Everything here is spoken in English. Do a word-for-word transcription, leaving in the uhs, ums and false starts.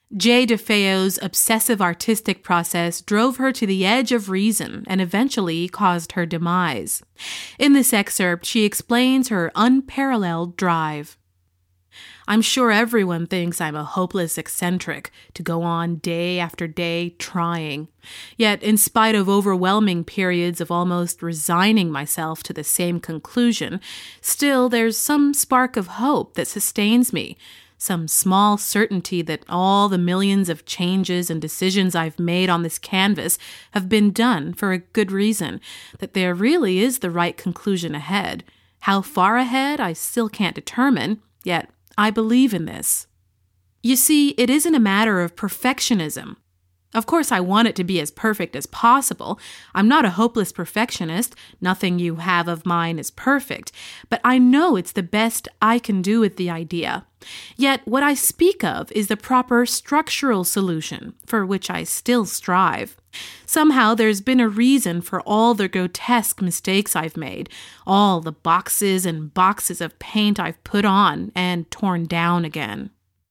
Jay DeFeo's obsessive artistic process drove her to the edge of reason and eventually caused her demise. In this excerpt, she explains her unparalleled drive. I'm sure everyone thinks I'm a hopeless eccentric to go on day after day trying. Yet, in spite of overwhelming periods of almost resigning myself to the same conclusion, still there's some spark of hope that sustains me, some small certainty that all the millions of changes and decisions I've made on this canvas have been done for a good reason, that there really is the right conclusion ahead. How far ahead, I still can't determine, yet I believe in this. You see, it isn't a matter of perfectionism. Of course, I want it to be as perfect as possible. I'm not a hopeless perfectionist. Nothing you have of mine is perfect. But I know it's the best I can do with the idea. Yet what I speak of is the proper structural solution, for which I still strive. Somehow there's been a reason for all the grotesque mistakes I've made, all the boxes and boxes of paint I've put on and torn down again.